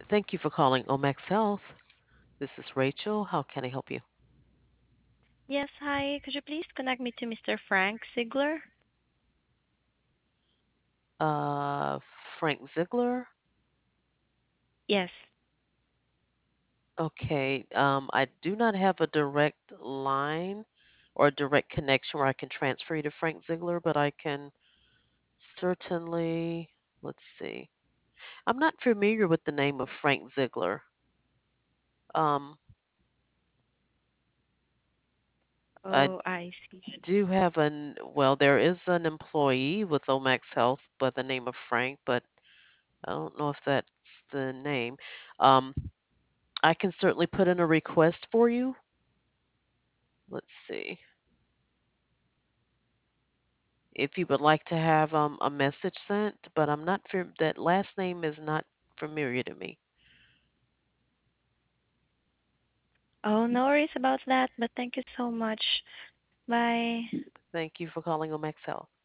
Thank you for calling Omax Health. This is Rachel. How can I help you? Yes, hi. Could you please connect me to Mr. Frank Ziegler? Frank Ziegler. Yes. Okay. I do not have a direct line or a direct connection where I can transfer you to Frank Ziegler, but I can certainly, let's see. I'm not familiar with the name of Frank Ziegler. Um, I Oh, I see. do have there is an employee with Omax Health by the name of Frank, but I don't know if that's the name. Um, I can certainly put in a request for you. Let's see. If you would like to have a message sent, but I'm not that last name is not familiar to me. Oh, no worries about that, but thank you so much. Bye. Thank you for calling Omax Health.